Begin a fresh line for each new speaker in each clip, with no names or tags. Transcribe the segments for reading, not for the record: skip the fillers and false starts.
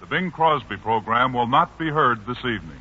Bing Crosby program will not be heard this evening.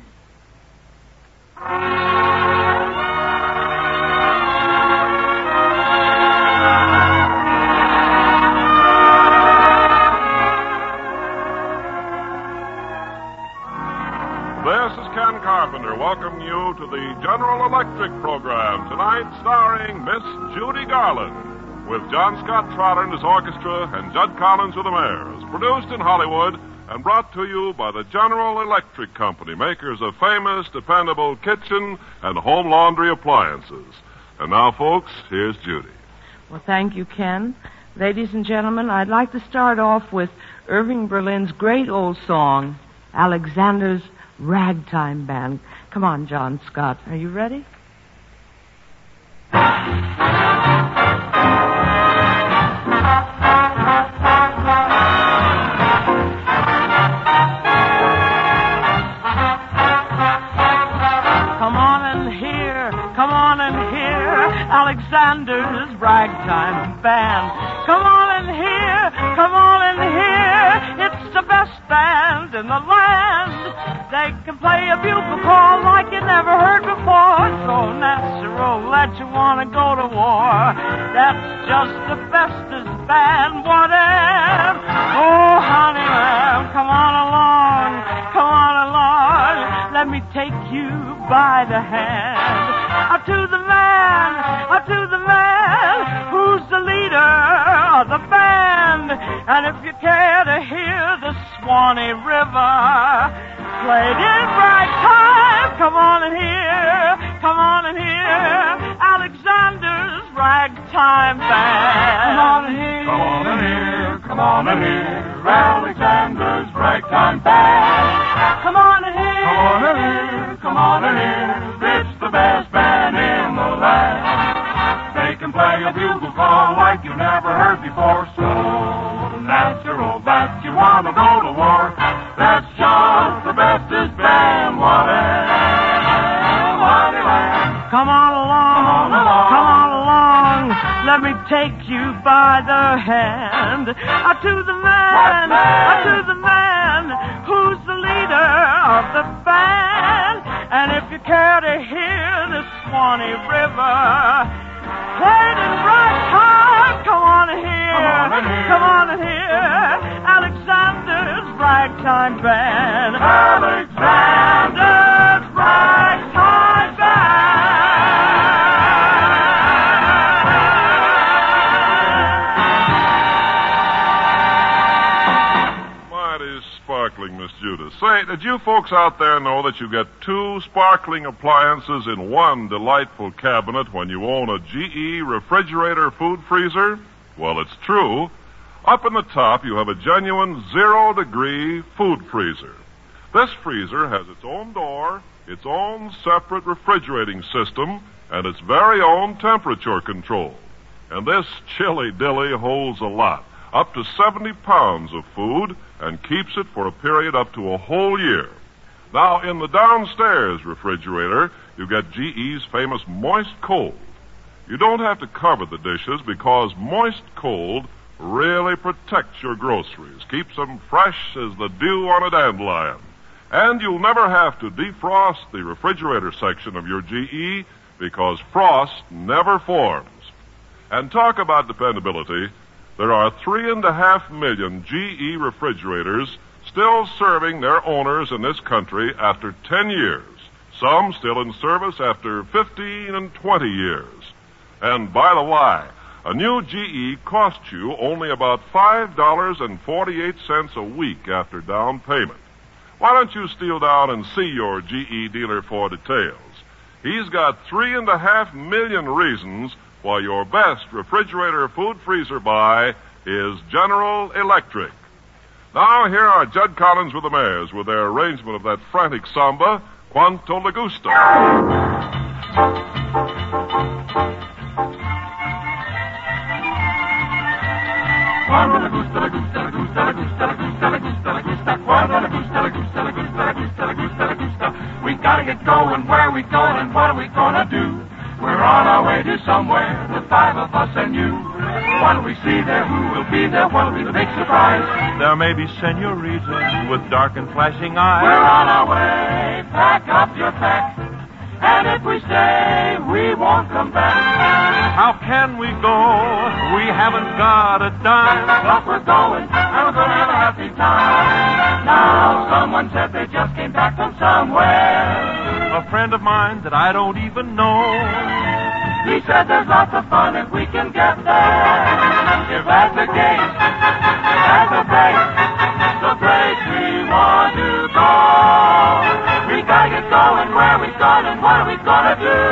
This is Ken Carpenter welcoming you to the General Electric program, tonight starring Miss Judy Garland, with John Scott Trotter and his orchestra and Judd Collins with the Mares. Produced in Hollywood and brought to you by the General Electric Company, makers of famous, dependable kitchen and home laundry appliances. And now, folks, here's Judy.
Well, thank you, Ken. Ladies and gentlemen, I'd like to start off with Irving Berlin's great old song, Alexander's Ragtime Band. Come on, John Scott. Are you ready? Alexander's Ragtime Band. Come on in here, come on in here. It's the best band in the land. They can play a bugle call like you never heard before. So natural that you want to go to war. That's just the bestest band, whatever. Oh, honey lamb, come on along, come on along. Let me take you by the hand. Up to the man, up to the man who's the leader of the band. And if you care to hear the Swanee River played in ragtime, come on in here, come on in here. Alexander's Ragtime Band.
Come on in here, come on in here, come on in here. Alexander's Ragtime Band.
Come on in here,
come on in here, come on in here. It's the best band in the land. They can play a bugle call like you never heard before. So natural that you want to go to war. That's just the bestest band,
Come on along, come on along. Let me take you by the hand. To the man, to the man who's the leader of the band. And if you care to hear the Swanee River played in ragtime, come on in here, come on in here. Alexander's Ragtime Band. Alexander's Ragtime Band.
Mighty sparkling, Miss Judas. Say, did you folks out there know that you get two sparkling appliances in one delightful cabinet when you own a GE refrigerator food freezer? Well, it's true. Up in the top, you have a genuine 0-degree food freezer. This freezer has its own door, its own separate refrigerating system, and its very own temperature control. And this chili dilly holds a lot, up to 70 pounds of food, and keeps it for a period up to a whole year. Now, in the downstairs refrigerator, you get GE's famous Moist Cold. You don't have to cover the dishes because Moist Cold really protects your groceries, keeps them fresh as the dew on a dandelion. And you'll never have to defrost the refrigerator section of your GE because frost never forms. And talk about dependability, there are 3.5 million GE refrigerators still serving their owners in this country after 10 years. Some still in service after 15 and 20 years. And by the way, a new GE costs you only about $5.48 a week after down payment. Why don't you steal down and see your GE dealer for details? He's got 3.5 million reasons why your best refrigerator food freezer buy is General Electric. Now, here are Judd Collins with the Mares with their arrangement of that frantic samba, Quanto Le Gusto.
Quando le gusta, le gusta, le gusta, le gusta, le gusta, le gusta, le gusta. Quando le gusta, le gusta, le gusta, le gusta, le gusta, le gusta. We gotta get going. Where are we going and what are we gonna do? We're on our way to somewhere, the five of us and you. What'll we see there? Who will be there? What'll be the big surprise?
There may be senoritas with dark and flashing eyes.
We're on our way. Pack up your pack. And if we stay, we won't come back.
How can we go? We haven't got a dime.
But we're going, and we're gonna have a happy time. Now, someone said they just came back from somewhere.
A friend of mine that I don't even know.
He said there's lots of fun if we can get there. If that's the case, that's a place, the place we want to go. We gotta get going, where we going and what are we gonna do?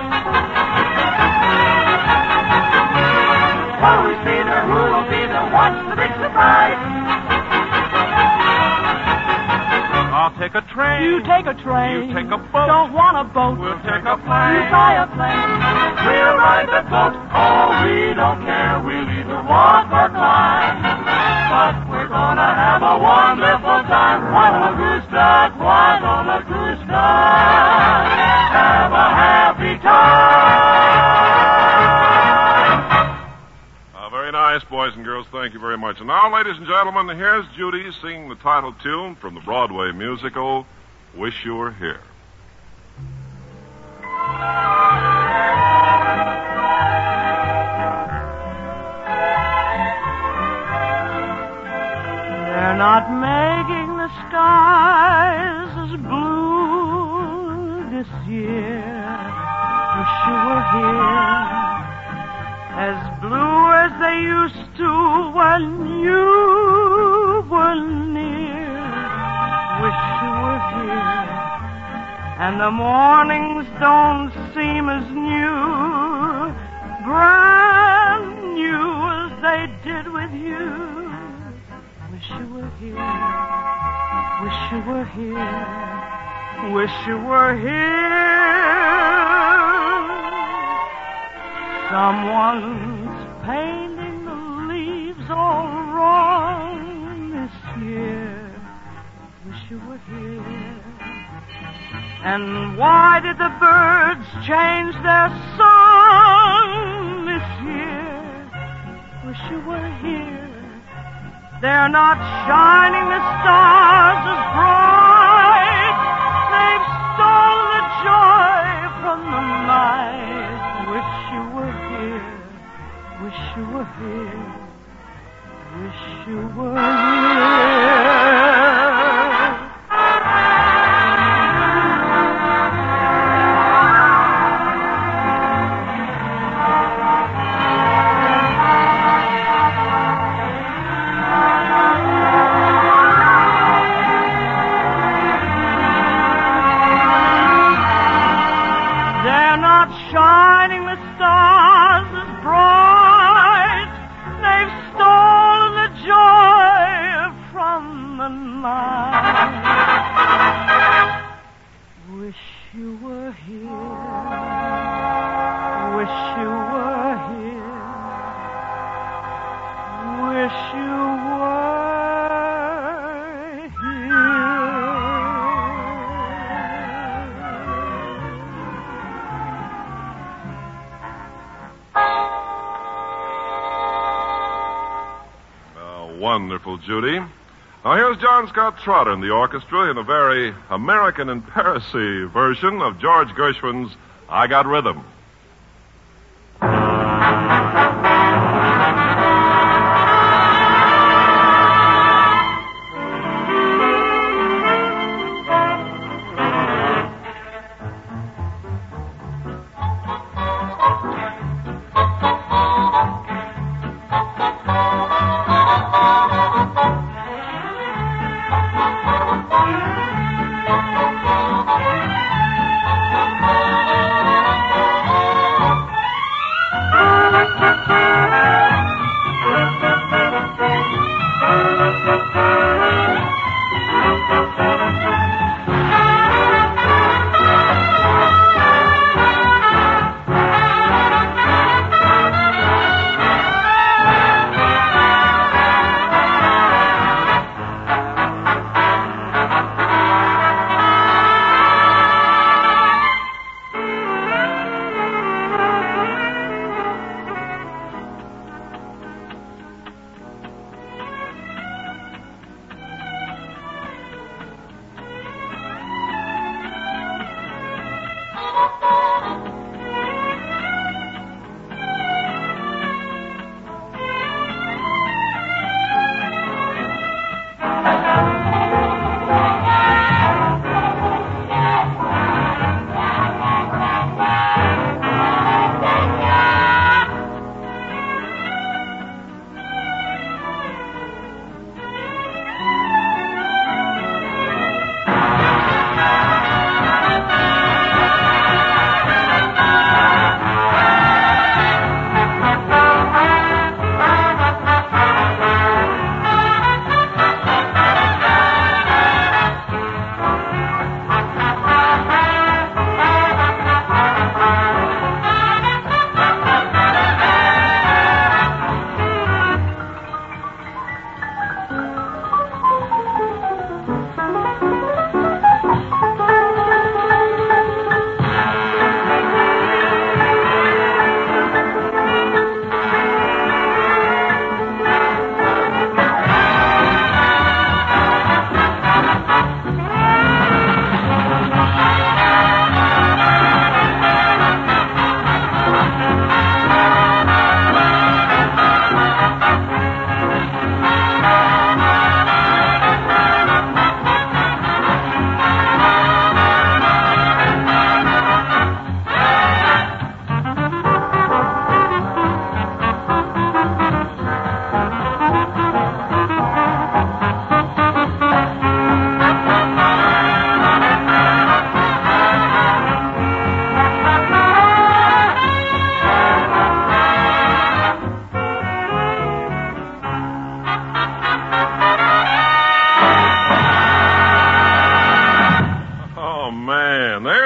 What'll we see there, who will be there, what's the big surprise?
I'll take a train.
You take a train.
You take a boat.
Don't want a boat.
We'll take a plane.
You fly a plane.
We'll ride the boat, oh, we don't care, we'll either walk or climb. But we're gonna have a wonderful time. Right on a goose duck, right on a goose duck. Have a happy time.
Very nice, boys and girls. Thank you very much. And now, ladies and gentlemen, here's Judy singing the title tune from the Broadway musical, Wish You Were Here.
They're not making the skies as blue this year. Wish you were here. As blue as they used to when you were near. Wish you were here. And the mornings don't seem as new, brand new as they did with you. Wish you were here. Wish you were here. Wish you were here. Someone's painting the leaves all wrong this year. Wish you were here. And why did the birds change their song this year? Wish you were here. They're not shining the stars as bright. They've stolen the joy from the night. Wish you were here. Wish you were here. Wish you were here. Shining the stars as bright, they've stolen the joy from the night. Wish you were here. Wish you were here. Wish you were
Wonderful, Judy. Now here's John Scott Trotter in the orchestra in a very American and Paris-y version of George Gershwin's I Got Rhythm.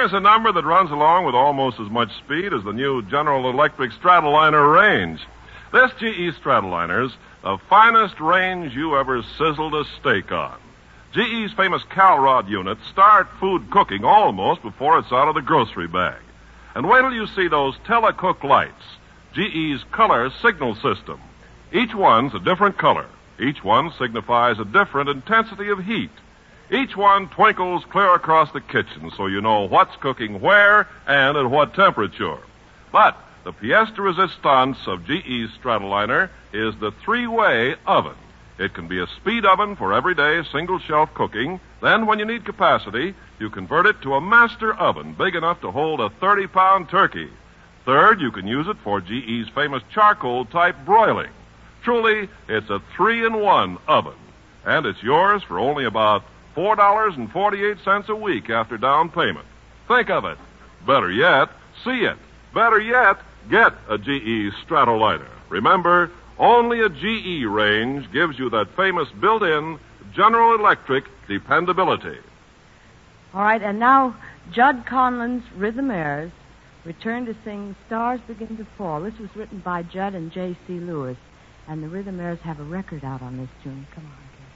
Here's a number that runs along with almost as much speed as the new General Electric Stratoliner range. This GE Stratoliner's the finest range you ever sizzled a steak on. GE's famous Calrod units start food cooking almost before it's out of the grocery bag. And wait till you see those Telecook lights, GE's color signal system. Each one's a different color. Each one signifies a different intensity of heat. Each one twinkles clear across the kitchen so you know what's cooking where and at what temperature. But the pièce de résistance of GE's Stratoliner is the three-way oven. It can be a speed oven for everyday single-shelf cooking. Then, when you need capacity, you convert it to a master oven big enough to hold a 30-pound turkey. Third, you can use it for GE's famous charcoal-type broiling. Truly, it's a 3-in-1 oven. And it's yours for only about $4.48 a week after down payment. Think of it. Better yet, see it. Better yet, get a GE Stratoliner. Remember, only a GE range gives you that famous built-in General Electric dependability.
All right, and now Judd Conlon's Rhythm Airs return to sing Stars Begin to Fall. This was written by Judd and J.C. Lewis, and the Rhythm Airs have a record out on this tune. Come on.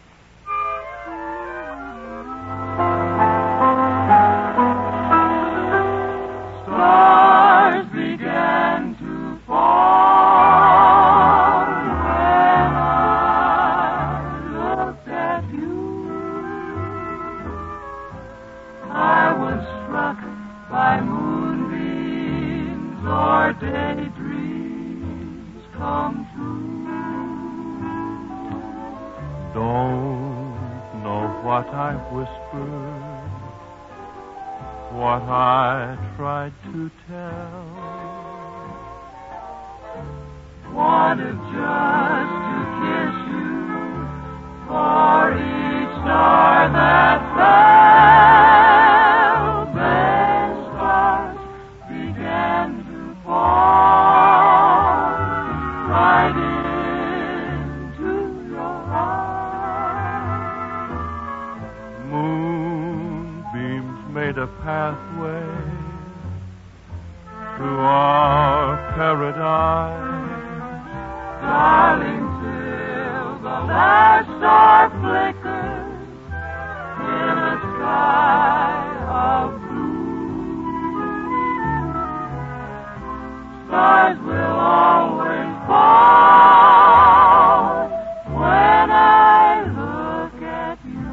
Stars began to fall when I looked at you. I was struck by moonbeams or daydreams come true.
Don't know what I whispered, what I tried to tell.
Wanted just to kiss you for each star that fell. Then stars began to fall right into your eyes.
Moonbeams made a pathway to our paradise.
Darling, till the last star flickers in a sky of blue. Stars will always fall when I look at you.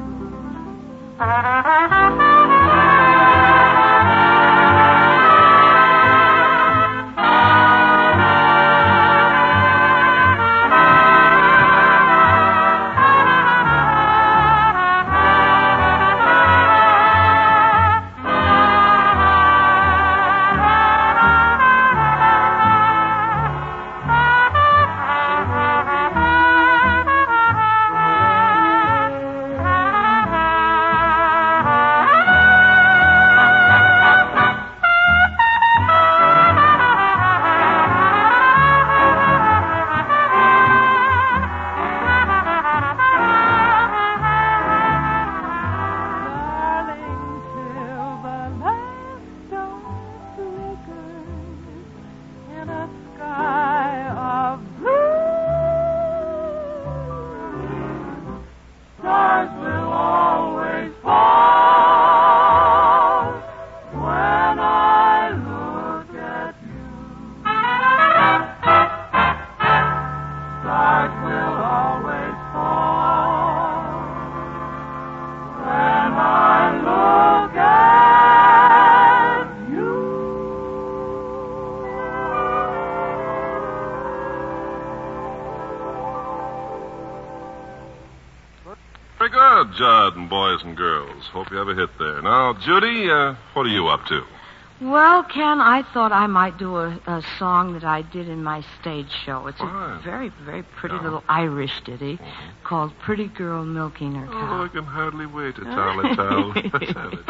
Very good, Judd and boys and girls. Hope you have a hit there. Now, Judy, what are you up to?
Well, Ken, I thought I might do a song that I did in my stage show. It's a very, very pretty little Irish ditty called Pretty Girl Milking Her Cow.
Oh, I can hardly wait to tell it. Let's have it.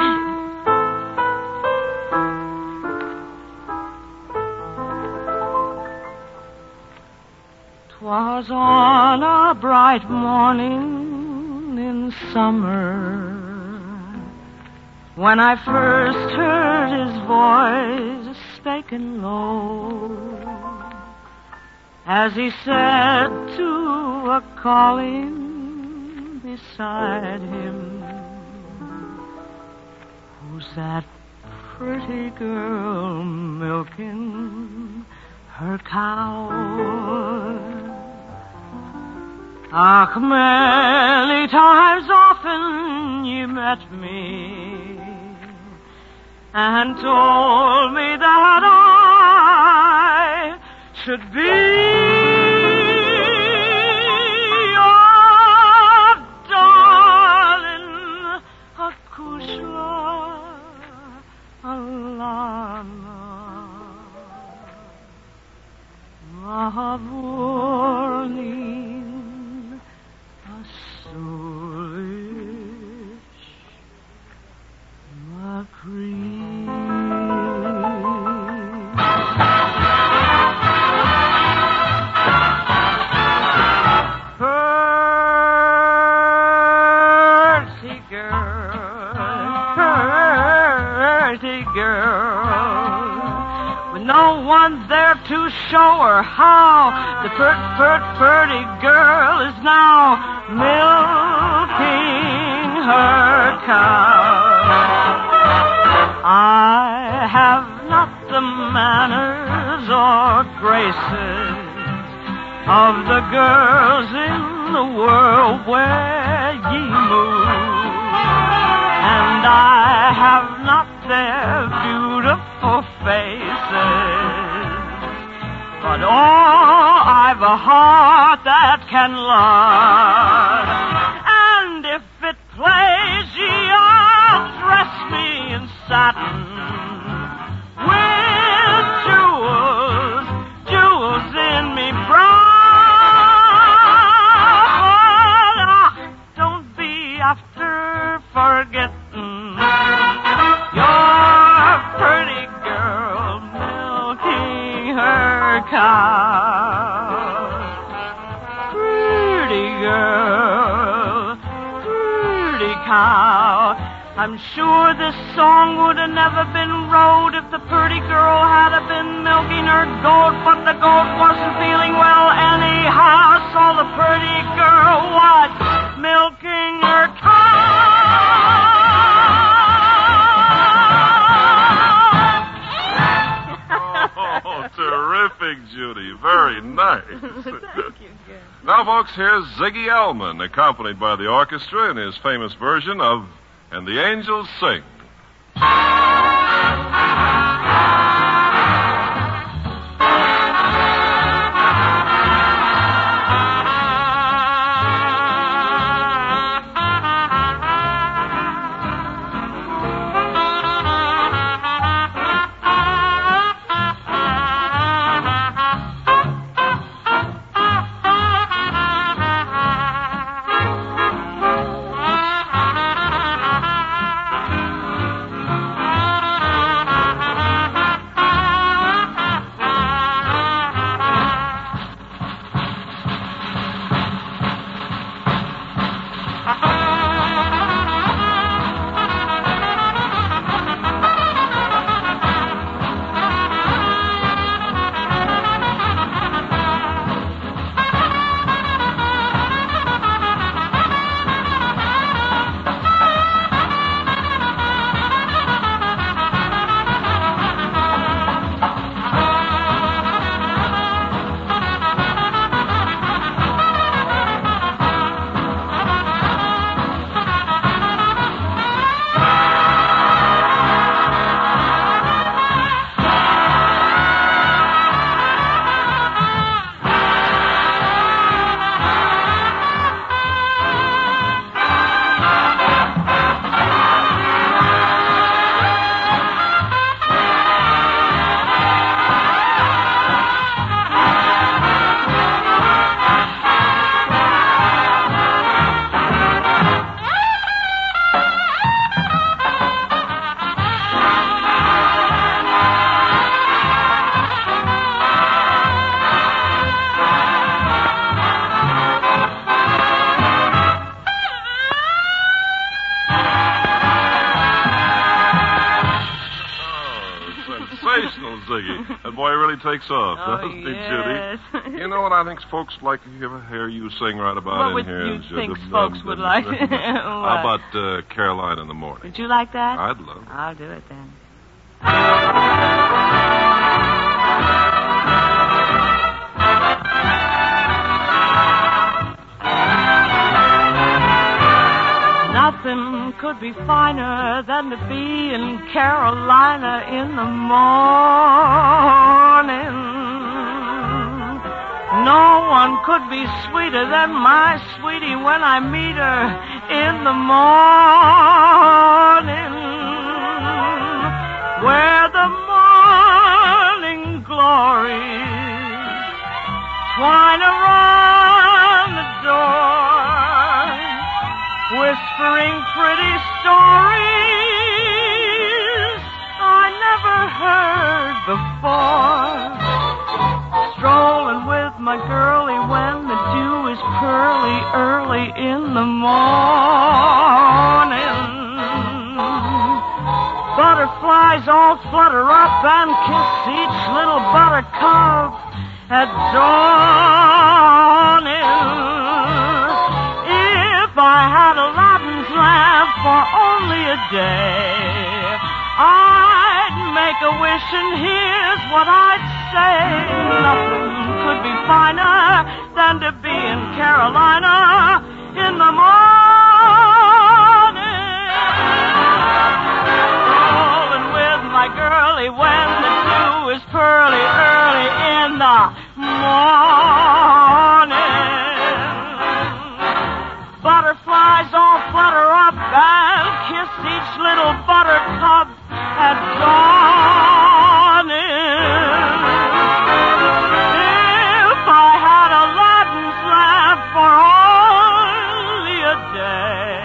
'Twas on a bright morning in summer when I first heard his voice speaking low, as he said to a calling beside him, "Who's that pretty girl milking her cow?" Ach, many times often you met me and told me that I should be your darling Acushla Alana Mahavornin Asulish Macri. No one there to show her how the pretty girl is now milking her cow. I have not the manners or graces of the girls in the world where ye move, and I have not their beautiful faces, but I've a heart that can love, and if it plays ye, I'll dress me in satin with jewels in me brow. But don't be after forgetting your pretty girl milking her cow. Pretty girl, pretty cow. I'm sure this song would have never been wrote if the pretty girl had have been milking her goat, but the goat wasn't feeling well anyhow, so the pretty girl was milking her cow.
Terrific, Judy. Very nice.
Thank you, Gary.
Now, folks, here's Ziggy Elman, accompanied by the orchestra in his famous version of And the Angels Sing. Ziggy. That boy really takes off, doesn't he,
yes.
Judy? You know what I think folks like to hear you sing right about
What
in here?
would you think folks would like?
How about Caroline in the Morning?
Would you like that?
I'd love it.
I'll do it then. Nothing could be finer than to be in Carolina in the morning. No one could be sweeter than my sweetie when I meet her in the morning. Where the morning glories twine around the door, whispering pretty stories I never heard before. Strolling with my girlie when the dew is pearly early in the morning. Butterflies all flutter up and kiss each little buttercup at dawning. If I had Aladdin's lamp for only a day, I'd make a wish and here's what I'd say. Nothing could be finer than to be in Carolina in the morning. Rolling with my girlie when the dew is pearly early in the morning. Butterflies all flutter up and kiss each little buttercup at dawning. If I had Aladdin's lamp for only a day,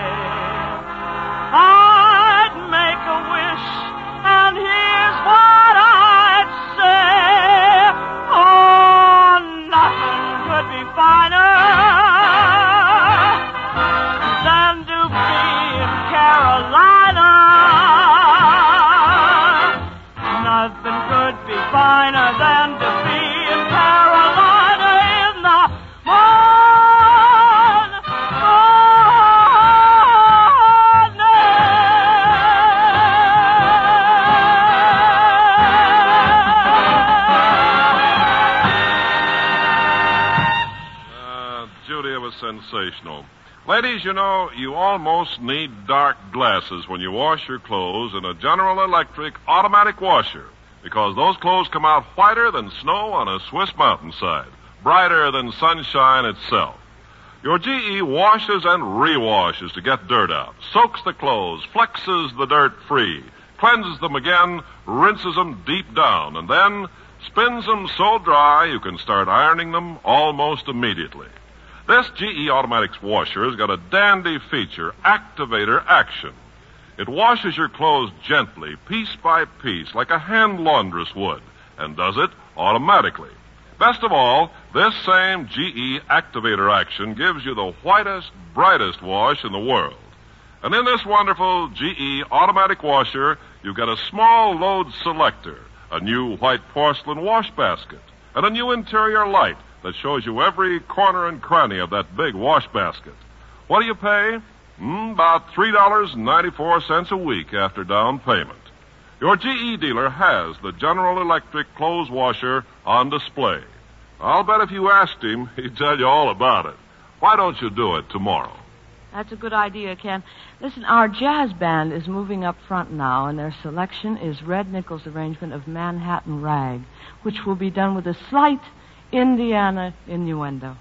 I'd make a wish, and here's what I'd say. Oh, nothing could be finer than to be in Carolina. Nothing could be finer than to be in Carolina in the
Judy, it was sensational. Ladies, you know, you almost need dark glasses when you wash your clothes in a General Electric automatic washer, because those clothes come out whiter than snow on a Swiss mountainside, brighter than sunshine itself. Your GE washes and rewashes to get dirt out, soaks the clothes, flexes the dirt free, cleanses them again, rinses them deep down, and then spins them so dry you can start ironing them almost immediately. This GE Automatics washer has got a dandy feature, Activator Action. It washes your clothes gently, piece by piece, like a hand laundress would, and does it automatically. Best of all, this same GE Activator Action gives you the whitest, brightest wash in the world. And in this wonderful GE automatic washer, you've got a small load selector, a new white porcelain wash basket, and a new interior light that shows you every corner and cranny of that big wash basket. What do you pay? About $3.94 a week after down payment. Your GE dealer has the General Electric clothes washer on display. I'll bet if you asked him, he'd tell you all about it. Why don't you do it tomorrow?
That's a good idea, Ken. Listen, our jazz band is moving up front now, and their selection is Red Nichols' arrangement of Manhattan Rag, which will be done with a slight Indiana innuendo.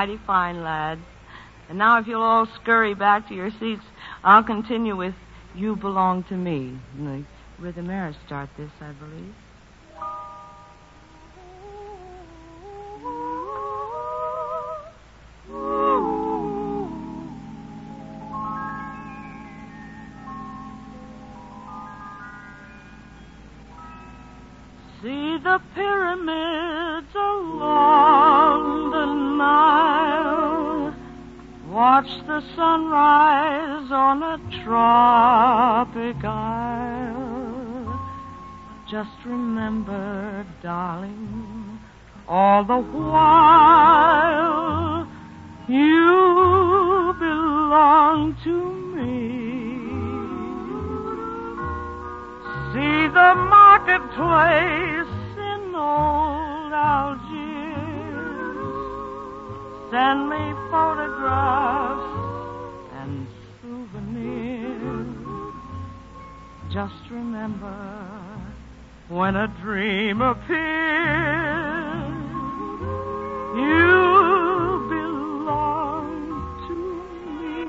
mighty fine, lads. And now if you'll all scurry back to your seats, I'll continue with You Belong to Me. And the Rhythm Airs start this, I believe. See the pyramids along the Nile. Watch the sunrise on a tropic isle. Just remember, darling, all the while you belong to me. See the marketplace in old Algiers. Send me photographs and souvenirs. Just remember, when a dream appears, you belong to me.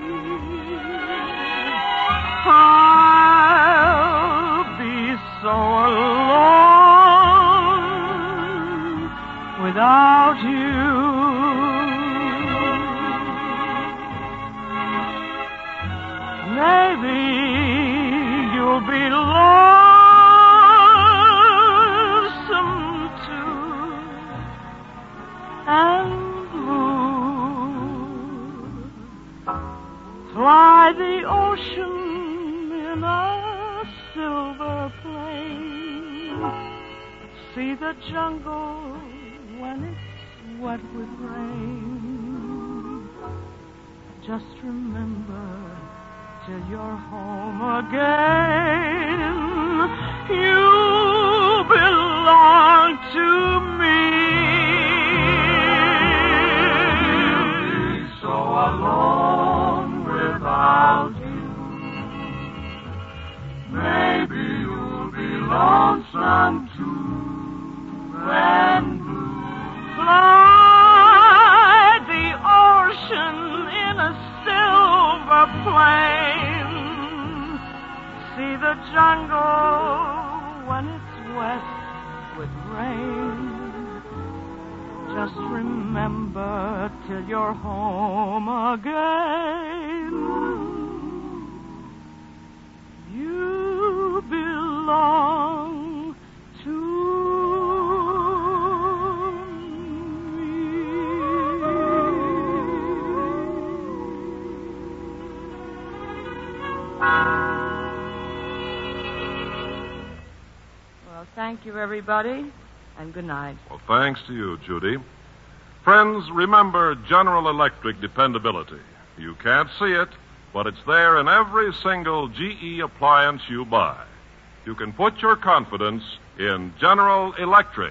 I'll be so alone without you. Maybe you'll be lonesome too and blue. Fly the ocean in a silver plane. See the jungle when it's wet with rain. Just remember, till you're home again, you belong to me.
You'll be so alone without you. Maybe you'll be lonesome too and blue.
Fly the ocean in a silver plane. See the jungle when it's wet with rain. Just remember till you're home again, you belong to Well, thank you, everybody, and good night.
Well, thanks to you, Judy. Friends, remember General Electric dependability. You can't see it, but it's there in every single GE appliance you buy. You can put your confidence in General Electric.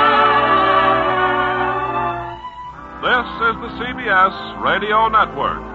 This is the CBS Radio Network.